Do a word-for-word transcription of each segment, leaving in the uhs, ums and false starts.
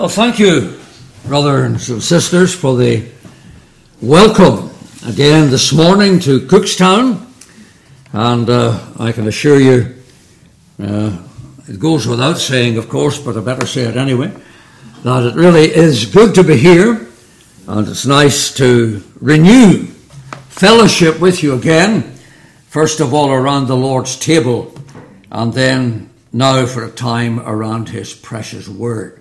Well, thank you, brothers and sisters, for the welcome again this morning to Cookstown. And uh, I can assure you, uh, it goes without saying, of course, but I better say it anyway, that it really is good to be here, and it's nice to renew fellowship with you again, first of all around the Lord's table, and then now for a time around His precious Word.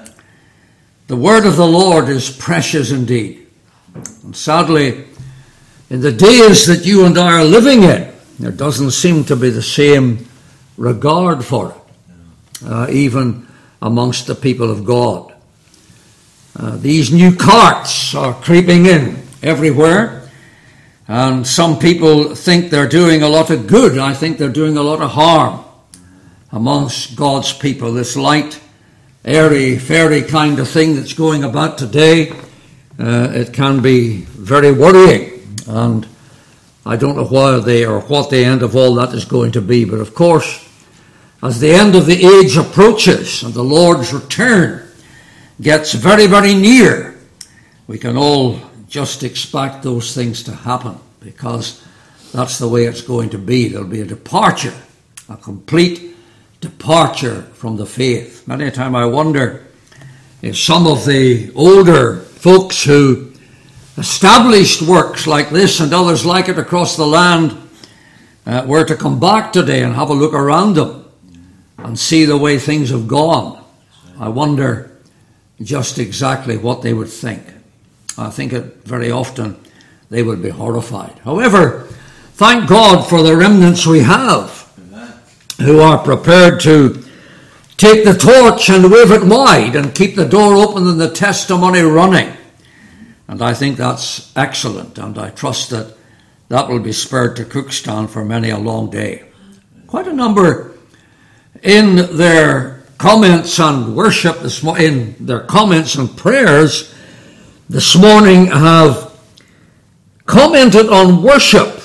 The word of the Lord is precious indeed. And sadly, in the days that you and I are living in, there doesn't seem to be the same regard for it, uh, even amongst the people of God. Uh, these new carts are creeping in everywhere, and some people think they're doing a lot of good. I think they're doing a lot of harm amongst God's people. This light, airy, fairy kind of thing that's going about today, uh, it can be very worrying, and I don't know why they or what the end of all that is going to be. But of course, as the end of the age approaches and the Lord's return gets very, very near, we can all just expect those things to happen, because that's the way it's going to be. There'll be a departure, a complete departure from the faith. Many a time I wonder if some of the older folks who established works like this and others like it across the land uh, were to come back today and have a look around them and see the way things have gone. I wonder just exactly what they would think. I think it very often they would be horrified. However, thank God for the remnants we have, who are prepared to take the torch and wave it wide and keep the door open and the testimony running. And I think that's excellent, and I trust that that will be spared to Cookstown for many a long day. Quite a number in their comments and worship this mo- in their comments and prayers this morning have commented on worship.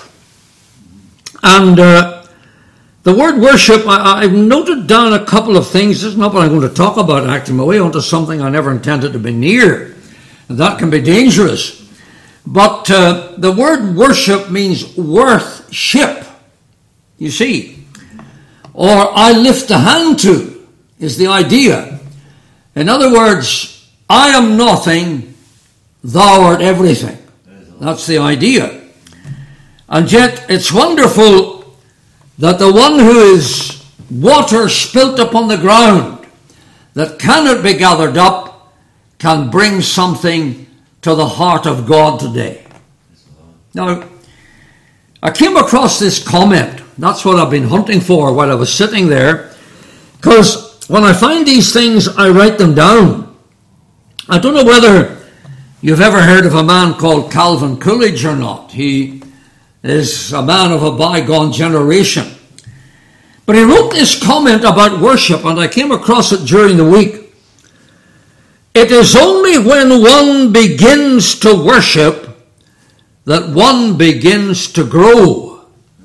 And uh, the word worship, I, I've noted down a couple of things. This is not what I'm going to talk about, acting my way onto something I never intended to be near. And that can be dangerous. But uh, the word worship means worth-ship, you see. Or I lift a hand to is the idea. In other words, I am nothing, thou art everything. That's the idea. And yet it's wonderful that the one who is water spilt upon the ground that cannot be gathered up can bring something to the heart of God today. Now, I came across this comment. That's what I've been hunting for while I was sitting there, because when I find these things, I write them down. I don't know whether you've ever heard of a man called Calvin Coolidge or not. He is a man of a bygone generation. But he wrote this comment about worship, and I came across it during the week. It is only when one begins to worship that one begins to grow.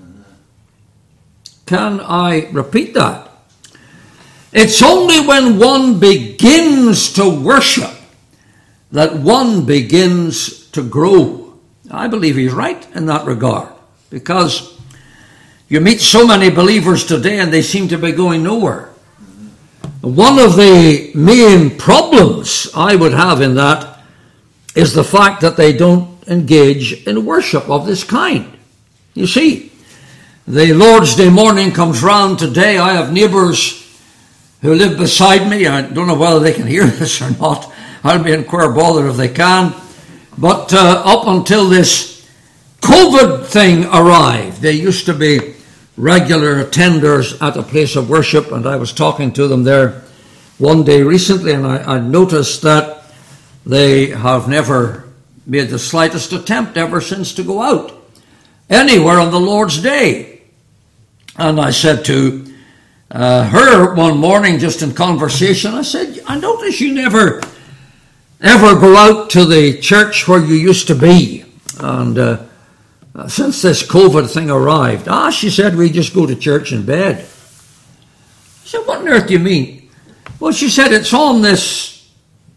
Can I repeat that? It's only when one begins to worship that one begins to grow. I believe he's right in that regard, because you meet so many believers today and they seem to be going nowhere. One of the main problems I would have in that is the fact that they don't engage in worship of this kind. You see, the Lord's Day morning comes round today. I have neighbours who live beside me. I don't know whether they can hear this or not. I'll be in queer bother if they can. But uh, up until this COVID thing arrived, they used to be regular attenders at a place of worship, and I was talking to them there one day recently, and I, I noticed that they have never made the slightest attempt ever since to go out anywhere on the Lord's Day. And I said to uh, her one morning, just in conversation, I said, I notice you never ever go out to the church where you used to be. And uh, since this COVID thing arrived, ah, she said, we just go to church in bed. I said, what on earth do you mean? Well, she said, it's on this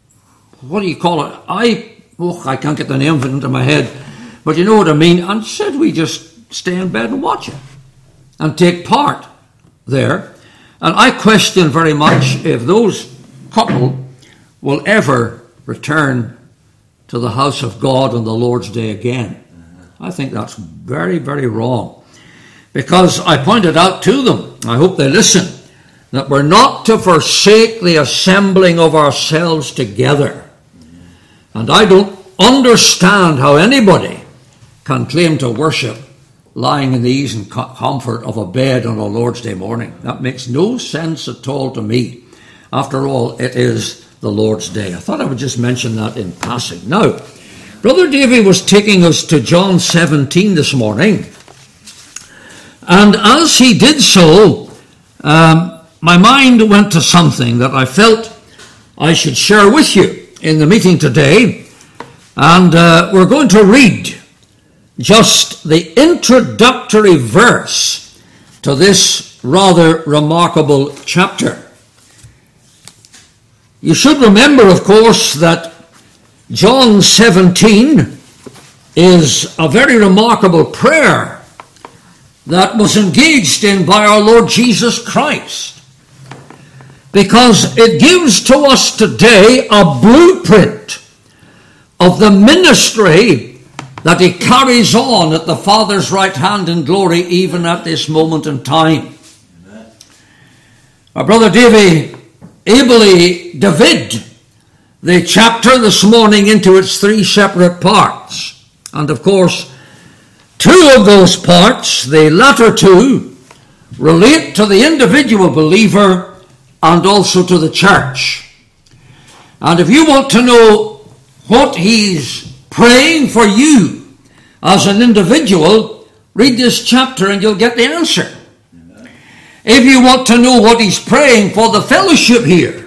what do you call it? I, oh, I can't get the name of it into my head, but you know what I mean. And said we just stay in bed and watch it and take part there. And I question very much if those couple will ever return to the house of God on the Lord's Day again. I think that's very, very wrong. Because I pointed out to them, I hope they listen, that we're not to forsake the assembling of ourselves together. And I don't understand how anybody can claim to worship lying in the ease and comfort of a bed on a Lord's Day morning. That makes no sense at all to me. After all, it is the Lord's Day. I thought I would just mention that in passing. Now, Brother Davy was taking us to John seventeen this morning. And as he did so, um, my mind went to something that I felt I should share with you in the meeting today. And uh, we're going to read just the introductory verse to this rather remarkable chapter. You should remember, of course, that John seventeen is a very remarkable prayer that was engaged in by our Lord Jesus Christ, because it gives to us today a blueprint of the ministry that he carries on at the Father's right hand in glory, even at this moment in time. Amen. Our Brother Davy ably divided the chapter this morning into its three separate parts. And of course, two of those parts, the latter two, relate to the individual believer and also to the church. And if you want to know what he's praying for you as an individual, read this chapter and you'll get the answer. Amen. If you want to know what he's praying for the fellowship here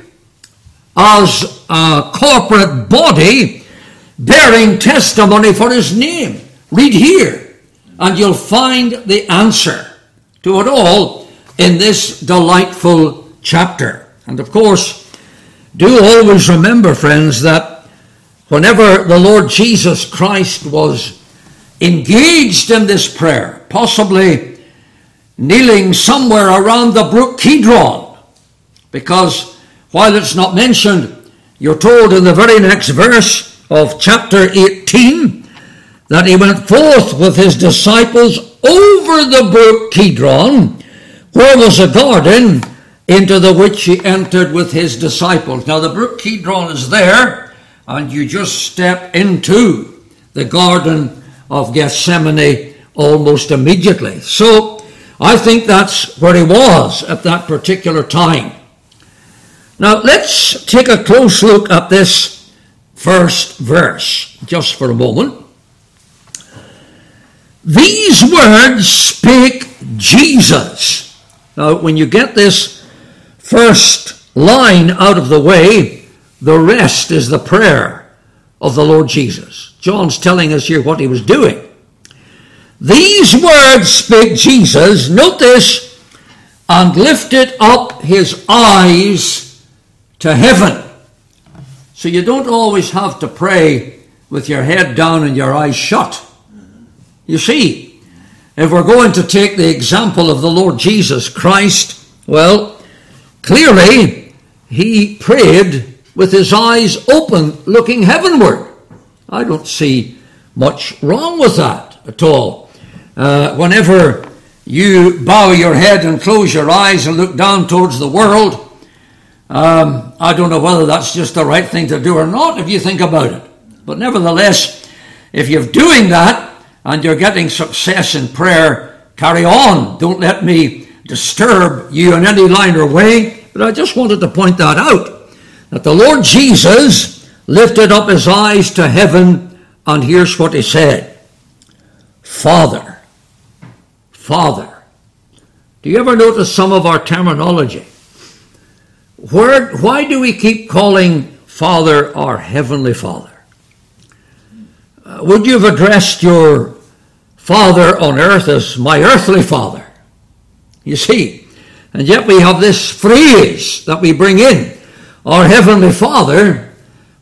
as a corporate body bearing testimony for his name, read here. And you'll find the answer to it all in this delightful chapter. And of course, do always remember, friends, that whenever the Lord Jesus Christ was engaged in this prayer, possibly kneeling somewhere around the brook Kidron, because while it's not mentioned, you're told in the very next verse of chapter eighteen, that he went forth with his disciples over the brook Kidron, where was a garden, into the which he entered with his disciples. Now the brook Kidron is there, and you just step into the Garden of Gethsemane almost immediately. So I think that's where he was at that particular time. Now let's take a close look at this first verse just for a moment. These words spake Jesus. Now, when you get this first line out of the way, the rest is the prayer of the Lord Jesus. John's telling us here what he was doing. These words spake Jesus, note this, and lifted up his eyes to heaven. So you don't always have to pray with your head down and your eyes shut. You see, if we're going to take the example of the Lord Jesus Christ, well, clearly he prayed with his eyes open, looking heavenward. I don't see much wrong with that at all. Uh, whenever you bow your head and close your eyes and look down towards the world, um, I don't know whether that's just the right thing to do or not if you think about it. But nevertheless, if you're doing that, and you're getting success in prayer, carry on. Don't let me disturb you in any line or way. But I just wanted to point that out, that the Lord Jesus lifted up his eyes to heaven, and here's what he said. Father. Father. Do you ever notice some of our terminology? Where, why do we keep calling Father our Heavenly Father? Uh, would you have addressed your Father on earth as my earthly father? You see, and yet we have this phrase that we bring in, our Heavenly Father,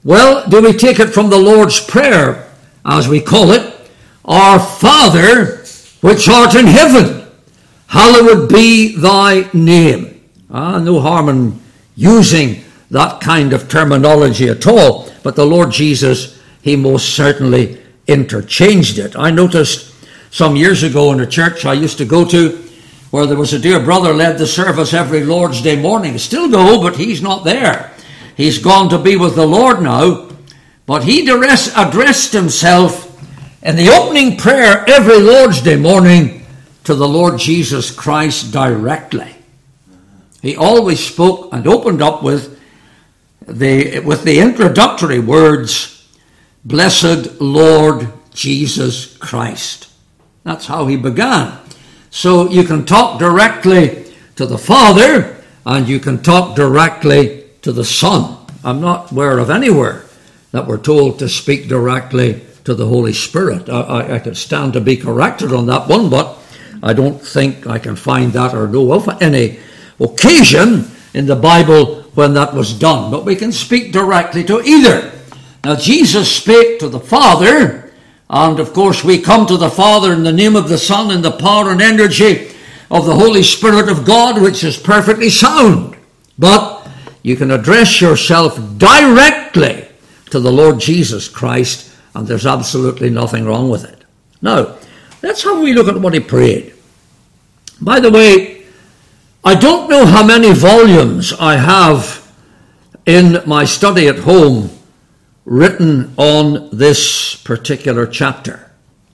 Well, do we take it from the Lord's Prayer, as we call it? Our Father, which art in heaven, hallowed be thy name. Ah, no harm in using that kind of terminology at all, but the Lord Jesus, he most certainly interchanged it. I noticed some years ago in a church I used to go to, where there was a dear brother led the service every Lord's Day morning. Still go, but he's not there. He's gone to be with the Lord now. But he addressed himself in the opening prayer every Lord's Day morning to the Lord Jesus Christ directly. He always spoke and opened up with the, with the introductory words, "Blessed Lord Jesus Christ." That's how he began. So you can talk directly to the Father and you can talk directly to the Son. I'm not aware of anywhere that we're told to speak directly to the Holy Spirit. I, I, I could stand to be corrected on that one, but I don't think I can find that or know of any occasion in the Bible when that was done. But we can speak directly to either. Now, Jesus spake to the Father, and of course we come to the Father in the name of the Son in the power and energy of the Holy Spirit of God, which is perfectly sound. But you can address yourself directly to the Lord Jesus Christ, and there's absolutely nothing wrong with it. Now, let's have a look at what he prayed. By the way, I don't know how many volumes I have in my study at home written on this particular chapter.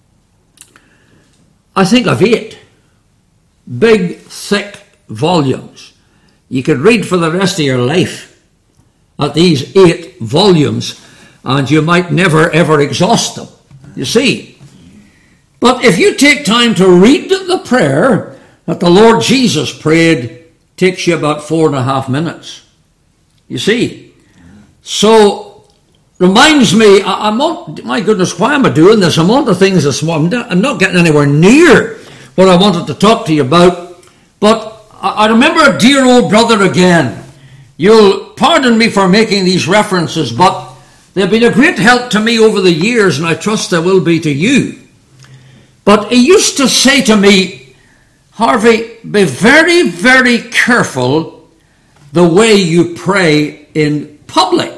I think I've eight big, thick volumes. You could read for the rest of your life at these eight volumes, and you might never ever exhaust them, you see. But if you take time to read the prayer that the Lord Jesus prayed, takes you about four and a half minutes, you see. So reminds me, I'm on, my goodness, why am I doing this? I'm on to things this morning. I'm not getting anywhere near what I wanted to talk to you about. But I remember a dear old brother again. You'll pardon me for making these references, but they've been a great help to me over the years, and I trust they will be to you. But he used to say to me, "Harvey, be very, very careful the way you pray in public."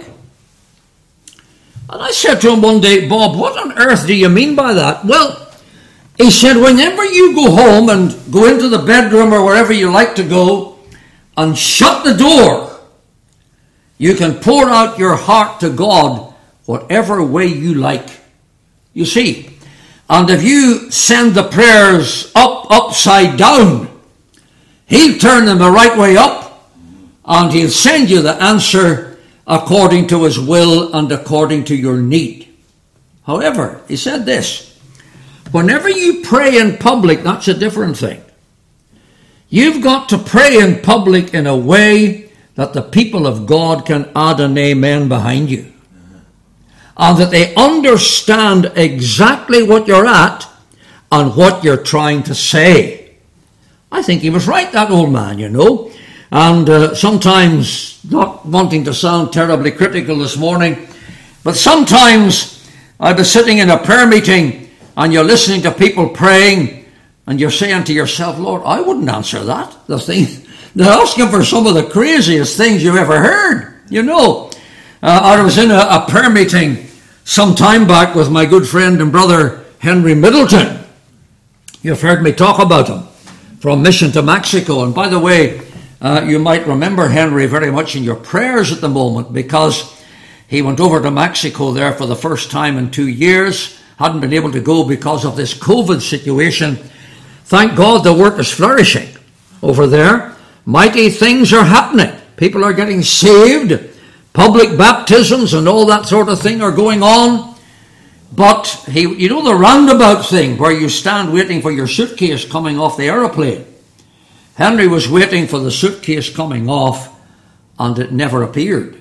And I said to him one day, "Bob, what on earth do you mean by that?" Well, he said, whenever you go home and go into the bedroom or wherever you like to go and shut the door, you can pour out your heart to God whatever way you like. You see, and if you send the prayers up, upside down, he'll turn them the right way up, and he'll send you the answer according to his will and according to your need. However, he said this, whenever you pray in public, that's a different thing. You've got to pray in public in a way that the people of God can add an amen behind you. And that they understand exactly what you're at and what you're trying to say. I think he was right, that old man, you know. And uh, sometimes, not wanting to sound terribly critical this morning, but sometimes I was sitting in a prayer meeting and you're listening to people praying and you're saying to yourself, "Lord, I wouldn't answer that." The thing, they're asking for some of the craziest things you've ever heard, you know. Uh, I was in a, a prayer meeting some time back with my good friend and brother Henry Middleton. You've heard me talk about him from Mission to Mexico. And by the way, uh, you might remember Henry very much in your prayers at the moment, because he went over to Mexico there for the first time in two years. Hadn't been able to go because of this COVID situation. Thank God the work is flourishing over there. Mighty things are happening. People are getting saved. Public baptisms and all that sort of thing are going on. But, he, you know the roundabout thing where you stand waiting for your suitcase coming off the aeroplane? Henry was waiting for the suitcase coming off, and it never appeared.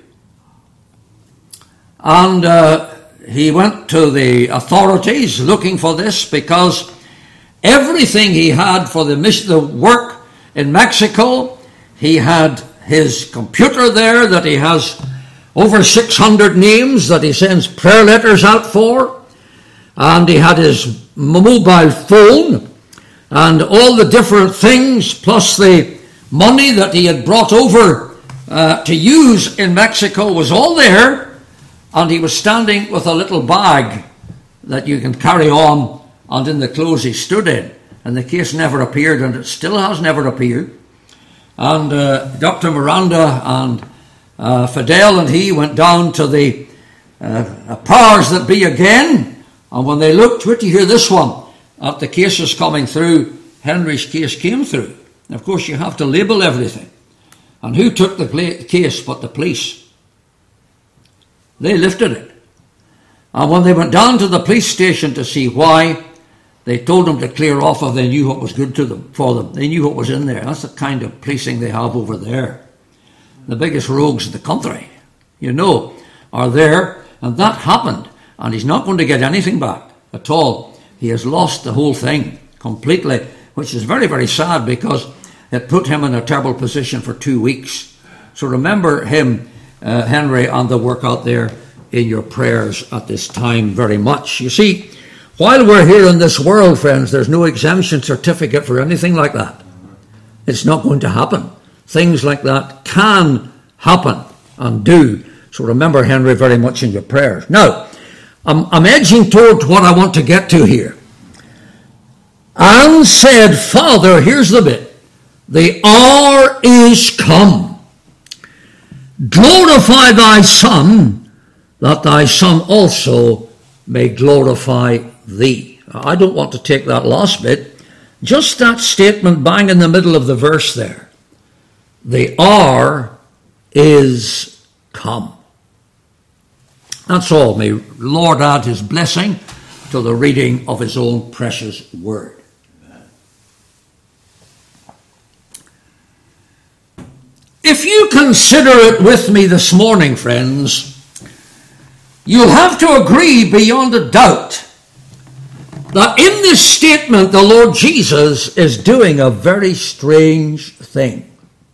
And uh, he went to the authorities looking for this, because everything he had for the, mission, the work in Mexico, he had his computer there that he has over six hundred names that he sends prayer letters out for. And he had his mobile phone and all the different things, plus the money that he had brought over uh, to use in Mexico was all there. And he was standing with a little bag that you can carry on, and in the clothes he stood in. And the case never appeared, and it still has never appeared. And uh, Doctor Miranda and uh, Fidel and he went down to the uh, powers that be again. And when they looked, wait to hear this one, at the cases coming through, Henry's case came through. And of course, you have to label everything. And who took the pla- case but the police? They lifted it. And when they went down to the police station to see why, they told them to clear off if they knew what was good to them, for them. They knew what was in there. That's the kind of policing they have over there. The biggest rogues in the country, you know, are there. And that happened. And he's not going to get anything back at all. He has lost the whole thing completely, which is very, very sad because it put him in a terrible position for two weeks. So remember him, uh, Henry, and the work out there in your prayers at this time very much. You see, while we're here in this world, friends, there's no exemption certificate for anything like that. It's not going to happen. Things like that can happen and do. So remember Henry very much in your prayers. Now, I'm, I'm edging toward what I want to get to here. And said, Father, here's the bit, the hour is come. Glorify thy Son, that thy Son also may glorify thee. I don't want to take that last bit. Just that statement bang in the middle of the verse there. The hour is come. That's all. May Lord add his blessing to the reading of his own precious word. If you consider it with me this morning, friends, you'll have to agree beyond a doubt that in this statement the Lord Jesus is doing a very strange thing.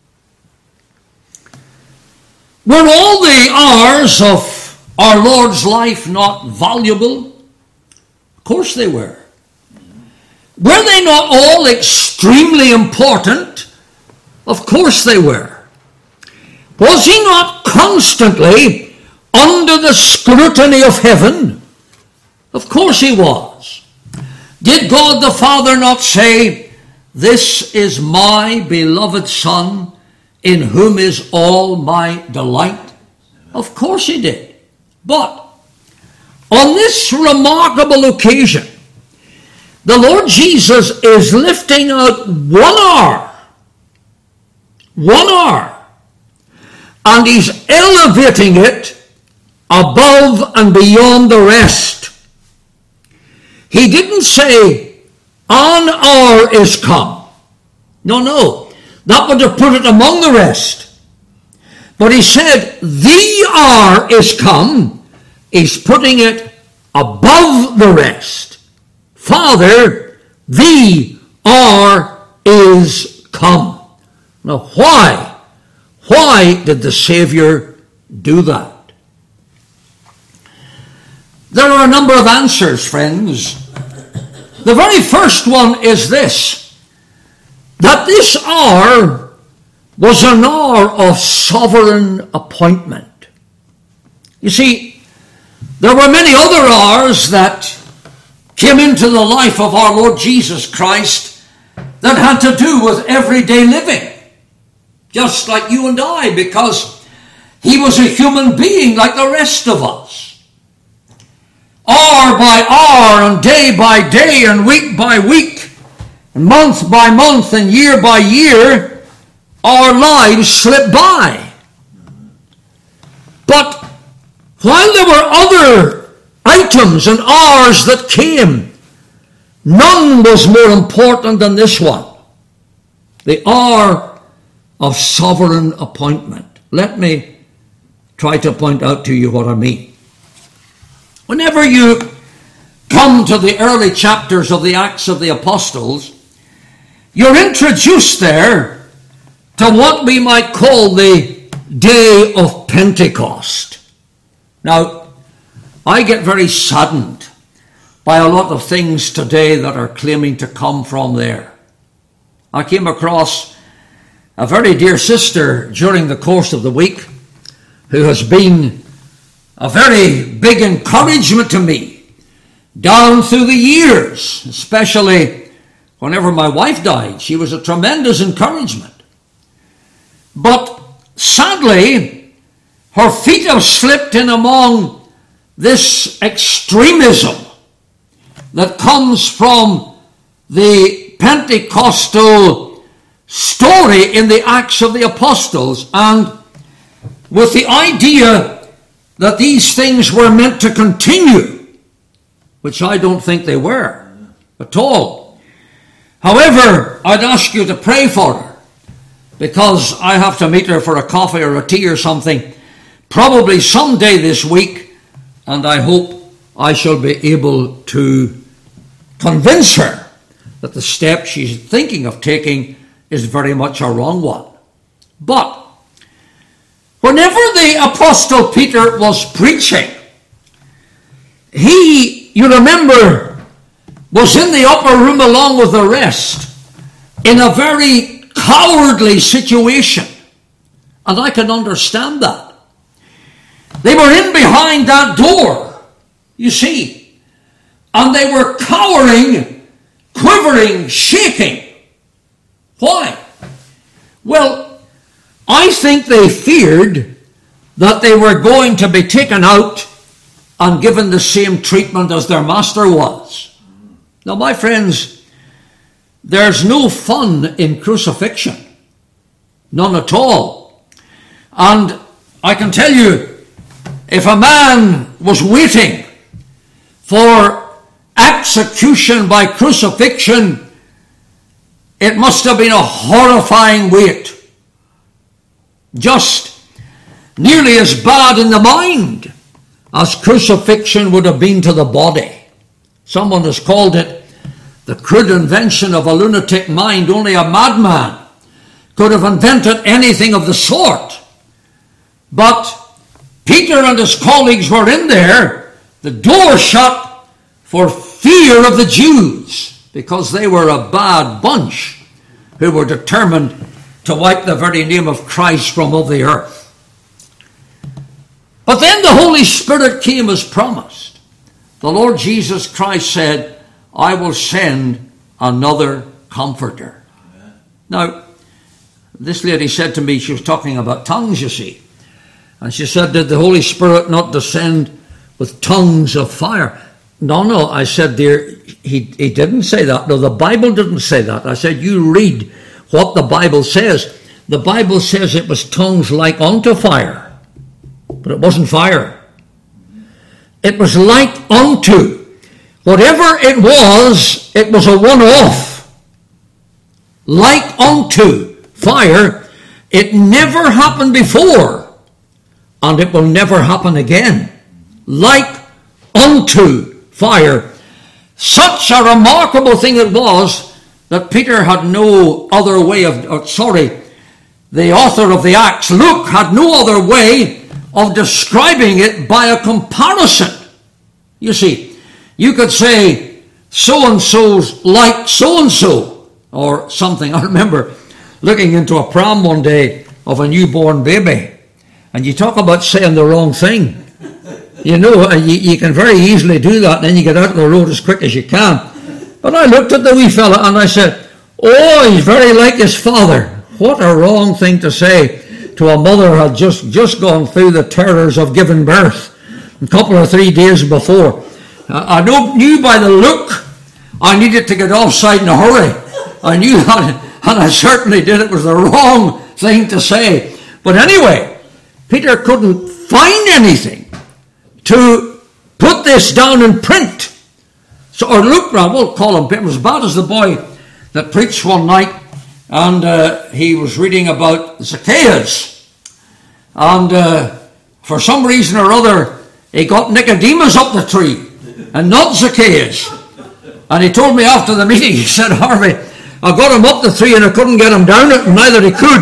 Were all the hours of our Lord's life not valuable? Of course they were. Were they not all extremely important? Of course they were. Was he not constantly under the scrutiny of heaven? Of course he was. Did God the Father not say, this is my beloved Son, in whom is all my delight? Of course he did. But on this remarkable occasion, the Lord Jesus is lifting out one hour, one hour, and he's elevating it above and beyond the rest. He didn't say, an hour is come. No, no. That would have put it among the rest. But he said, the hour is come. He's putting it above the rest. Father, the hour is come. Now, why? Why did the Savior do that? There are a number of answers, friends. The very first one is this, that this hour was an hour of sovereign appointment. You see, there were many other hours that came into the life of our Lord Jesus Christ that had to do with everyday living. Just like you and I, because he was a human being like the rest of us. Hour by hour and day by day and week by week and month by month and year by year, our lives slip by. But while there were other items and hours that came, none was more important than this one. The hour of sovereign appointment. Let me try to point out to you what I mean. Whenever you come to the early chapters of the Acts of the Apostles, you're introduced there to what we might call the day of Pentecost. Now, I get very saddened by a lot of things today that are claiming to come from there. I came across a very dear sister during the course of the week who has been a very big encouragement to me down through the years, especially whenever my wife died. She was a tremendous encouragement. But sadly, her feet have slipped in among this extremism that comes from the Pentecostal story in the Acts of the Apostles, and with the idea that these things were meant to continue, which I don't think they were at all. However, I'd ask you to pray for her, because I have to meet her for a coffee or a tea or something, probably someday this week, and I hope I shall be able to convince her that the step she's thinking of taking is very much a wrong one. But whenever the Apostle Peter was preaching, he, you remember, was in the upper room along with the rest in a very cowardly situation. And I can understand that. They were in behind that door, you see, and they were cowering, quivering, shaking. Why? Well, I think they feared that they were going to be taken out and given the same treatment as their master was. Now, my friends, there's no fun in crucifixion. None at all. And I can tell you, if a man was waiting for execution by crucifixion, it must have been a horrifying wait. Just nearly as bad in the mind as crucifixion would have been to the body. Someone has called it the crude invention of a lunatic mind. Only a madman could have invented anything of the sort. But Peter and his colleagues were in there, the door shut, for fear of the Jews, because they were a bad bunch who were determined to wipe the very name of Christ from off the earth. But then the Holy Spirit came as promised. The Lord Jesus Christ said, I will send another comforter. Amen. Now, this lady said to me, she was talking about tongues, you see. And she said, did the Holy Spirit not descend with tongues of fire? No, no, I said, dear, he, he didn't say that. No, the Bible didn't say that. I said, you read what the Bible says. The Bible says it was tongues like unto fire, but it wasn't fire. It was like unto. Whatever it was, it was a one-off. Like unto fire, it never happened before, and it will never happen again. Like unto fire. Such a remarkable thing it was that Peter had no other way of, uh, sorry, the author of the Acts, Luke, had no other way of describing it by a comparison. You see, you could say, so-and-so's like so-and-so, or something. I remember looking into a pram one day of a newborn baby, and you talk about saying the wrong thing. You know, you, you can very easily do that, and then you get out of the road as quick as you can. But I looked at the wee fella and I said, oh, he's very like his father. What a wrong thing to say to a mother who had just, just gone through the terrors of giving birth a couple or three days before. I knew by the look I needed to get offside in a hurry. I knew that, and I certainly did. It was the wrong thing to say. But anyway, Peter couldn't find anything to put this down in print. So, or Luke, I won't call him, it was as bad as the boy that preached one night, and uh, he was reading about Zacchaeus. And uh, for some reason or other, he got Nicodemus up the tree, and not Zacchaeus. And he told me after the meeting, he said, Harvey, I got him up the tree and I couldn't get him down it, and neither he could.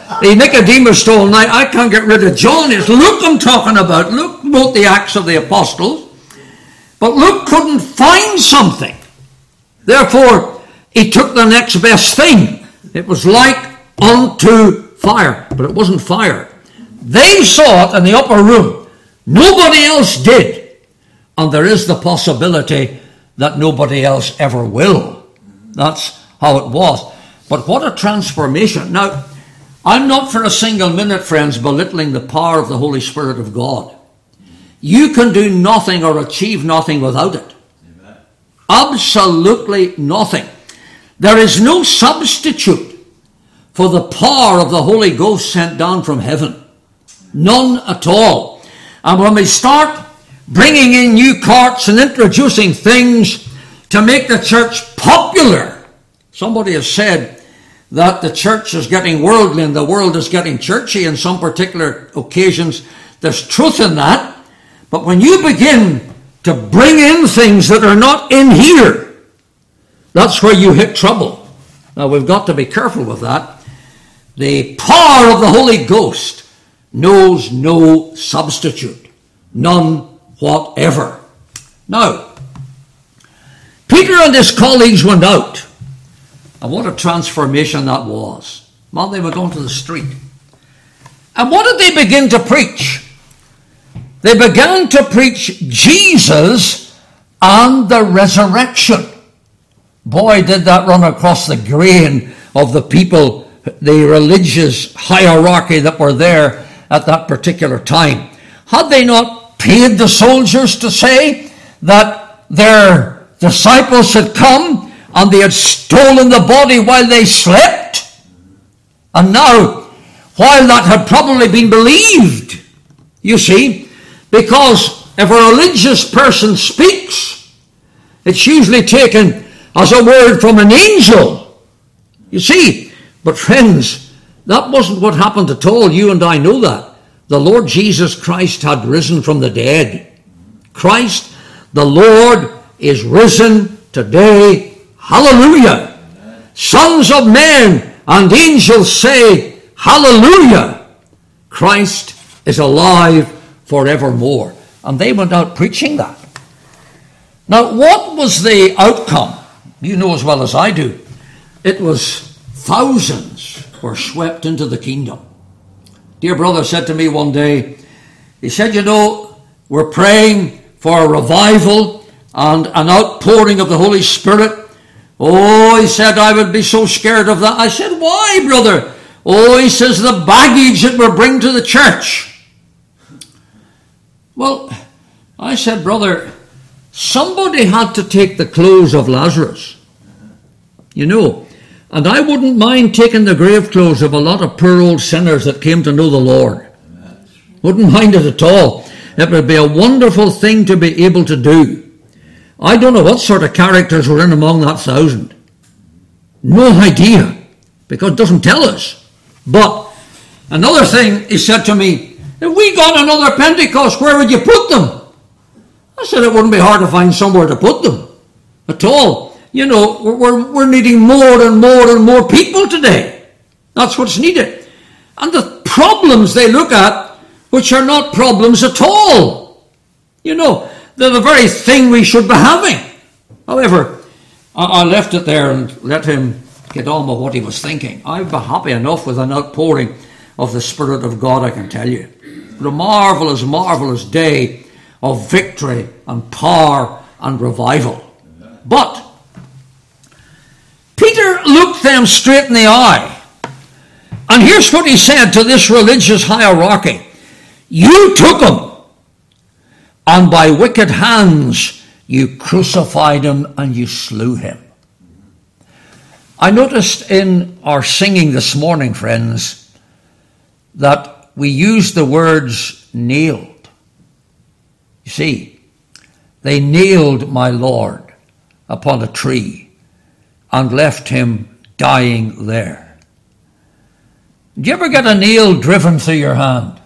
The Nicodemus told him, I can't get rid of John. It's Luke I'm talking about. Luke wrote the Acts of the Apostles. But Luke couldn't find something. Therefore, he took the next best thing. It was like unto fire. But it wasn't fire. They saw it in the upper room. Nobody else did. And there is the possibility that nobody else ever will. That's how it was. But what a transformation. Now, I'm not for a single minute, friends, belittling the power of the Holy Spirit of God. You can do nothing or achieve nothing without it. Amen. Absolutely nothing. There is no substitute for the power of the Holy Ghost sent down from heaven. None at all. And when we start bringing in new carts and introducing things to make the church popular, somebody has said that the church is getting worldly and the world is getting churchy in some particular occasions. There's truth in that. But when you begin to bring in things that are not in here, that's where you hit trouble. Now, we've got to be careful with that. The power of the Holy Ghost knows no substitute. None whatever. Now, Peter and his colleagues went out. And what a transformation that was. Well, they went onto the street. And what did they begin to preach? They began to preach Jesus and the resurrection. Boy, did that run across the grain of the people, the religious hierarchy that were there at that particular time. Had they not paid the soldiers to say that their disciples had come and they had stolen the body while they slept? And now, while that had probably been believed, you see, because if a religious person speaks, it's usually taken as a word from an angel. You see, but friends, that wasn't what happened at all. You and I know that. The Lord Jesus Christ had risen from the dead. Christ, the Lord, is risen today. Hallelujah. Amen. Sons of men and angels say, hallelujah. Christ is alive forevermore. And they went out preaching that. Now, what was the outcome? You know as well as I do. It was thousands were swept into the kingdom. Dear brother said to me one day, he said, you know, we're praying for a revival and an outpouring of the Holy Spirit. Oh, he said, I would be so scared of that. I said, why, brother? Oh, he says, the baggage it will bring to the church. Well, I said, brother, somebody had to take the clothes of Lazarus. You know, and I wouldn't mind taking the grave clothes of a lot of poor old sinners that came to know the Lord. Wouldn't mind it at all. It would be a wonderful thing to be able to do. I don't know what sort of characters were in among that thousand. No idea, because it doesn't tell us. But another thing, he said to me, if we got another Pentecost, where would you put them? I said it wouldn't be hard to find somewhere to put them at all. You know, we're, we're needing more and more and more people today. That's what's needed. And the problems they look at, which are not problems at all. You know, they're the very thing we should be having. However, I, I left it there and let him get on with what he was thinking. I'd be happy enough with an outpouring of the Spirit of God, I can tell you. The marvelous, marvelous day of victory and power and revival. But Peter looked them straight in the eye. And here's what he said to this religious hierarchy. You took him, and by wicked hands you crucified him and you slew him. I noticed in our singing this morning, friends, that we used the words nailed. You see, they nailed my Lord upon a tree and left him dying there. Did you ever get a nail driven through your hand?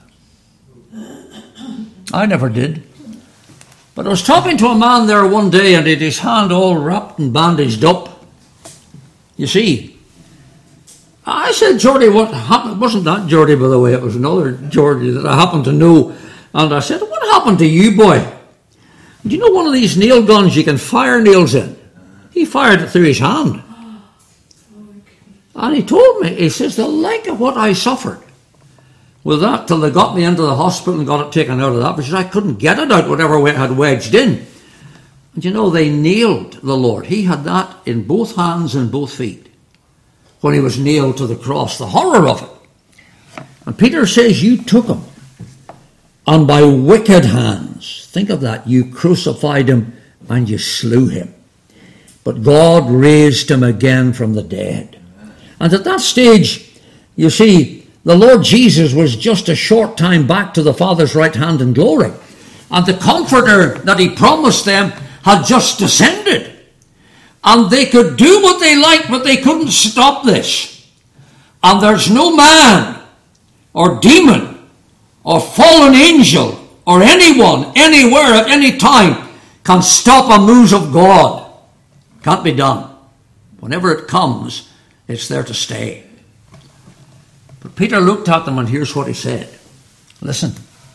I never did. But I was talking to a man there one day and he had his hand all wrapped and bandaged up. You see, I said, Geordie, what happened? It wasn't that Geordie, by the way. It was another Geordie that I happened to know. And I said, what happened to you, boy? Do you know one of these nail guns you can fire nails in? He fired it through his hand. And he told me, he says, the like of what I suffered with that till they got me into the hospital and got it taken out of that, because I couldn't get it out, whatever it had wedged in. And you know, they nailed the Lord. He had that in both hands and both feet when he was nailed to the cross, the horror of it. And Peter says, you took him, and by wicked hands, think of that, you crucified him and you slew him. But God raised him again from the dead. And at that stage, you see, the Lord Jesus was just a short time back to the Father's right hand in glory. And the Comforter that he promised them had just descended. And they could do what they liked, but they couldn't stop this. And there's no man or demon or fallen angel or anyone, anywhere, at any time can stop a move of God. Can't be done. Whenever it comes, it's there to stay. But Peter looked at them, and here's what he said. Listen.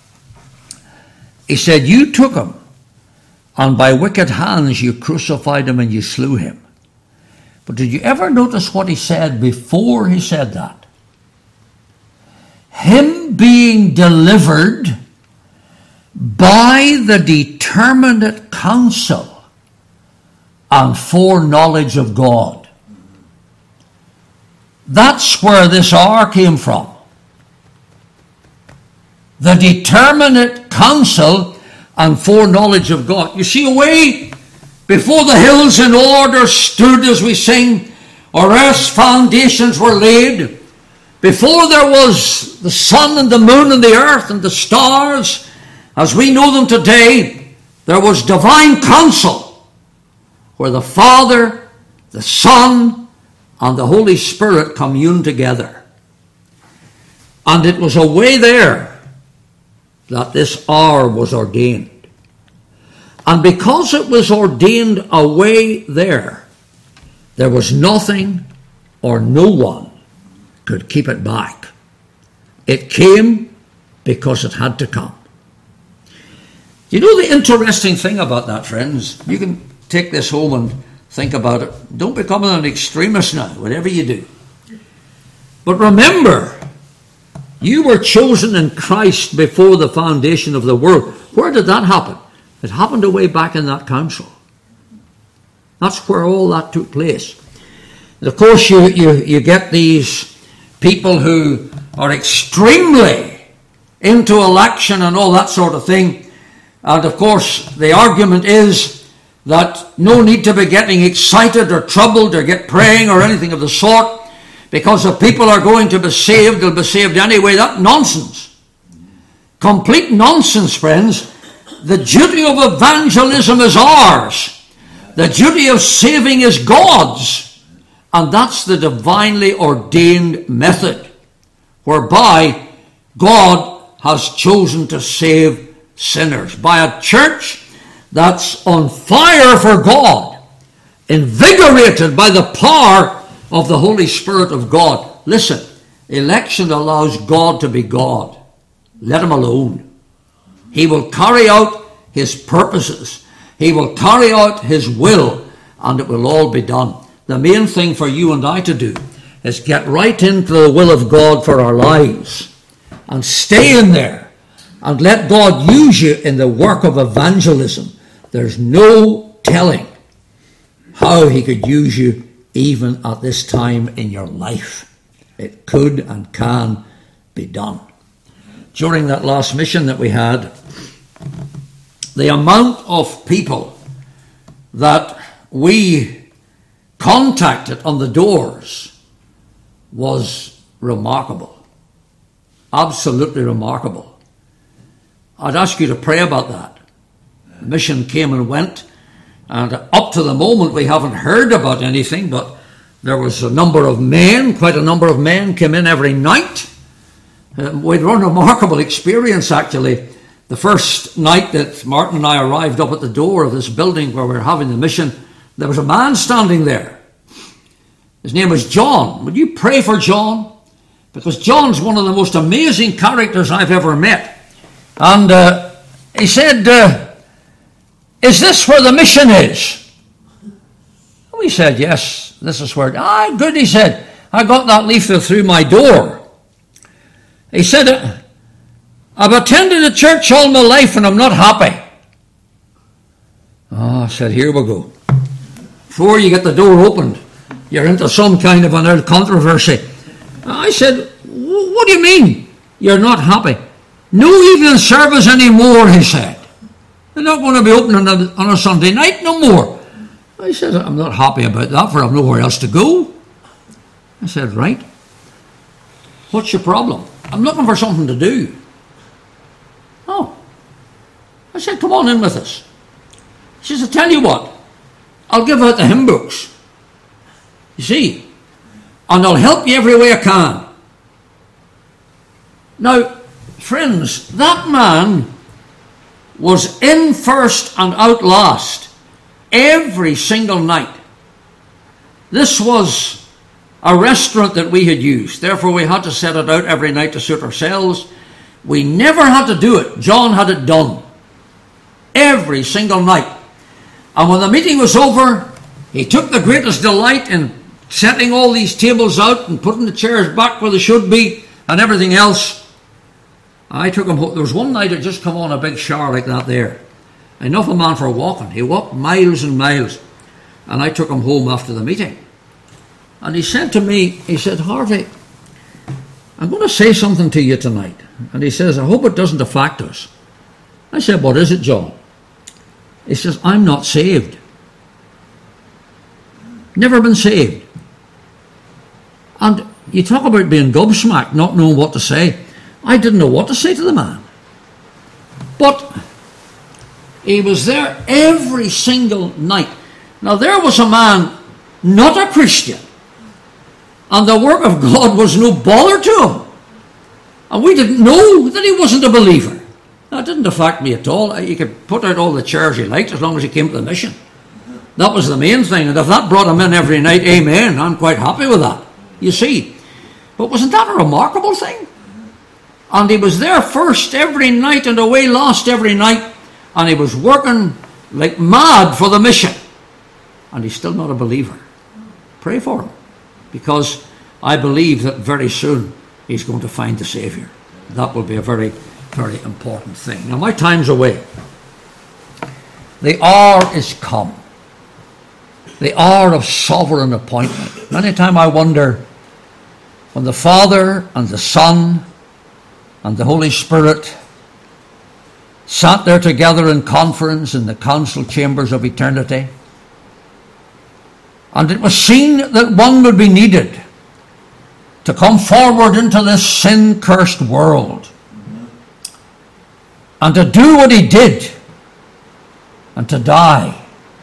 He said, you took him, and by wicked hands you crucified him and you slew him. But did you ever notice what he said before he said that? Him being delivered by the determinate counsel and foreknowledge of God. That's where this R came from. The determinate counsel and foreknowledge of God. You see, away before the hills in order stood, as we sing, or earth's foundations were laid, before there was the sun and the moon and the earth and the stars, as we know them today, there was divine counsel, where the Father, the Son, and the Holy Spirit commune together. And it was away there that this hour was ordained. And because it was ordained away there, there was nothing or no one could keep it back. It came because it had to come. You know the interesting thing about that, friends? You can take this home and think about it. Don't become an extremist now, whatever you do. But remember, you were chosen in Christ before the foundation of the world. Where did that happen? It happened away back in that council. That's where all that took place. And of course, you, you, you get these people who are extremely into election and all that sort of thing. And of course, the argument is that no need to be getting excited or troubled or get praying or anything of the sort, because if people are going to be saved, they'll be saved anyway. That's nonsense. Complete nonsense, friends. The duty of evangelism is ours. The duty of saving is God's. And that's the divinely ordained method whereby God has chosen to save sinners. By a church that's on fire for God, invigorated by the power of the Holy Spirit of God. Listen, election allows God to be God. Let him alone. He will carry out his purposes. He will carry out his will, and it will all be done. The main thing for you and I to do is get right into the will of God for our lives and stay in there and let God use you in the work of evangelism. There's no telling how he could use you even at this time in your life. It could and can be done. During that last mission that we had, the amount of people that we contacted on the doors was remarkable. Absolutely remarkable. I'd ask you to pray about that. The mission came and went, and up to the moment we haven't heard about anything, but there was a number of men, quite a number of men came in every night. Um, we'd run a remarkable experience, actually. The first night that Martin and I arrived up at the door of this building where we were having the mission, there was a man standing there. His name was John. Would you pray for John? Because John's one of the most amazing characters I've ever met. And uh, he said, uh, is this where the mission is? We said, yes, this is where. Ah, good, he said. I got that leaflet through my door. He said, I've attended a church all my life and I'm not happy. Oh, I said, here we go. Before you get the door opened, you're into some kind of an controversy. I said, what do you mean you're not happy? No evening service anymore, he said. They're not going to be open on a, on a Sunday night no more. I said, I'm not happy about that, for I've nowhere else to go. I said, right. What's your problem? I'm looking for something to do. Oh. I said, come on in with us. She says, I tell you what, I'll give out the hymn books. You see, and I'll help you every way I can. Now, friends, that man was in first and out last every single night. This was a restaurant that we had used. Therefore, we had to set it out every night to suit ourselves. We never had to do it. John had it done every single night. And when the meeting was over, he took the greatest delight in setting all these tables out and putting the chairs back where they should be and everything else. I took him home. There was one night it just come on a big shower like that there. Enough a man for walking. He walked miles and miles. And I took him home after the meeting. And he said to me, he said, Harvey, I'm going to say something to you tonight. And he says, I hope it doesn't affect us. I said, what is it, John? He says, I'm not saved. Never been saved. And you talk about being gobsmacked, not knowing what to say. I didn't know what to say to the man. But he was there every single night. Now there was a man, not a Christian, and the work of God was no bother to him. And we didn't know that he wasn't a believer. That didn't affect me at all. He could put out all the chairs he liked as long as he came to the mission. That was the main thing. And if that brought him in every night, amen, I'm quite happy with that. You see. But wasn't that a remarkable thing? And he was there first every night and away last every night. And he was working like mad for the mission. And he's still not a believer. Pray for him. Because I believe that very soon he's going to find the Saviour. That will be a very, very important thing. Now my time's away. The hour is come. The hour of sovereign appointment. Many times I wonder, when the Father and the Son and the Holy Spirit sat there together in conference in the council chambers of eternity, and it was seen that one would be needed to come forward into this sin-cursed world and to do what he did and to die.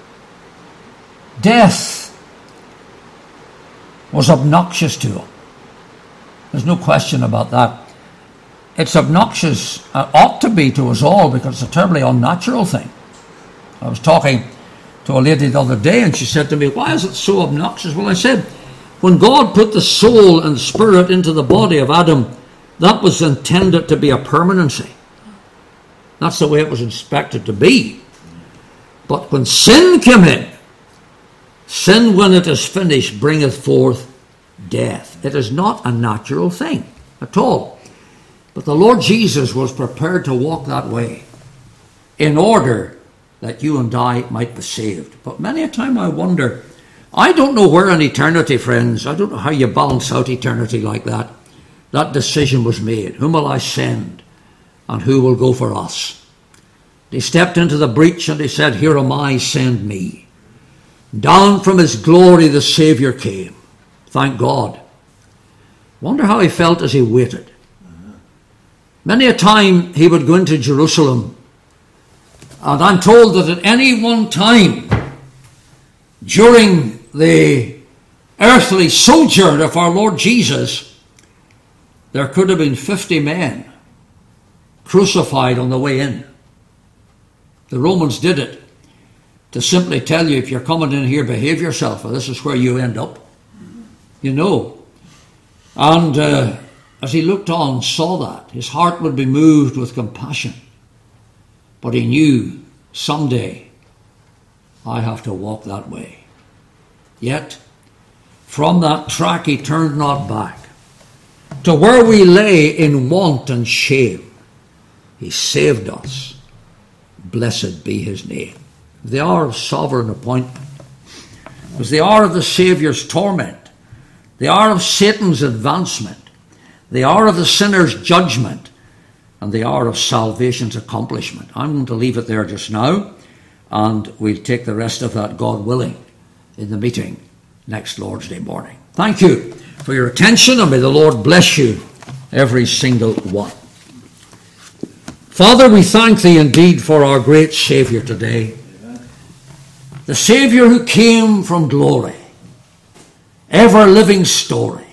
Death was obnoxious to him. There's no question about that. It's obnoxious, uh, ought to be to us all, because it's a terribly unnatural thing. I was talking to a lady the other day and she said to me, why is it so obnoxious? Well, I said, when God put the soul and spirit into the body of Adam, that was intended to be a permanency. That's the way it was expected to be. But when sin came in, sin, when it is finished, bringeth forth death. It is not a natural thing at all. But the Lord Jesus was prepared to walk that way in order that you and I might be saved. But many a time I wonder, I don't know where in eternity, friends, I don't know how you balance out eternity like that. That decision was made. Whom will I send? And who will go for us? He stepped into the breach and he said, here am I, send me. Down from his glory the Saviour came. Thank God. Wonder how he felt as he waited. Many a time he would go into Jerusalem, and I'm told that at any one time during the earthly sojourn of our Lord Jesus, there could have been fifty men crucified on the way in. The Romans did it to simply tell you, if you're coming in here, behave yourself, or this is where you end up. you know. And uh, as he looked on, saw that, his heart would be moved with compassion. But he knew someday I have to walk that way. Yet, from that track he turned not back. To where we lay in want and shame, he saved us. Blessed be his name. The hour of sovereign appointment was the hour of the Saviour's torment, the hour of Satan's advancement, the hour of the sinner's judgment, and the hour of salvation's accomplishment. I'm going to leave it there just now, and we'll take the rest of that, God willing, in the meeting next Lord's Day morning. Thank you for your attention, and may the Lord bless you, every single one. Father, we thank thee indeed for our great Saviour today. The Saviour who came from glory, ever-living story,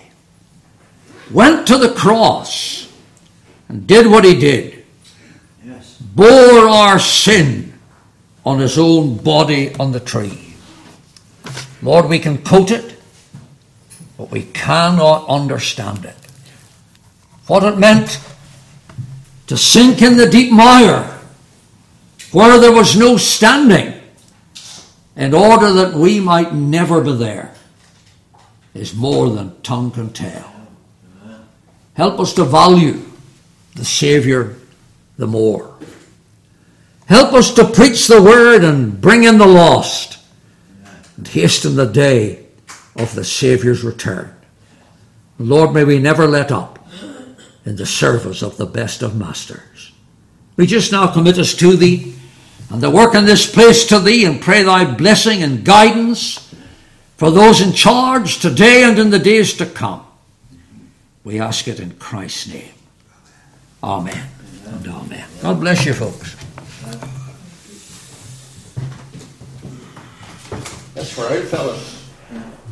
went to the cross and did what he did. Yes. Bore our sin on his own body on the tree. Lord, we can quote it, but we cannot understand it. What it meant to sink in the deep mire where there was no standing, in order that we might never be there, is more than tongue can tell. Help us to value the Saviour the more. Help us to preach the word and bring in the lost, and hasten the day of the Saviour's return. Lord, may we never let up in the service of the best of masters. We just now commit us to thee, and the work in this place to thee, and pray thy blessing and guidance for those in charge today and in the days to come. We ask it in Christ's name. Amen and amen. God bless you, folks. That's right, fellas.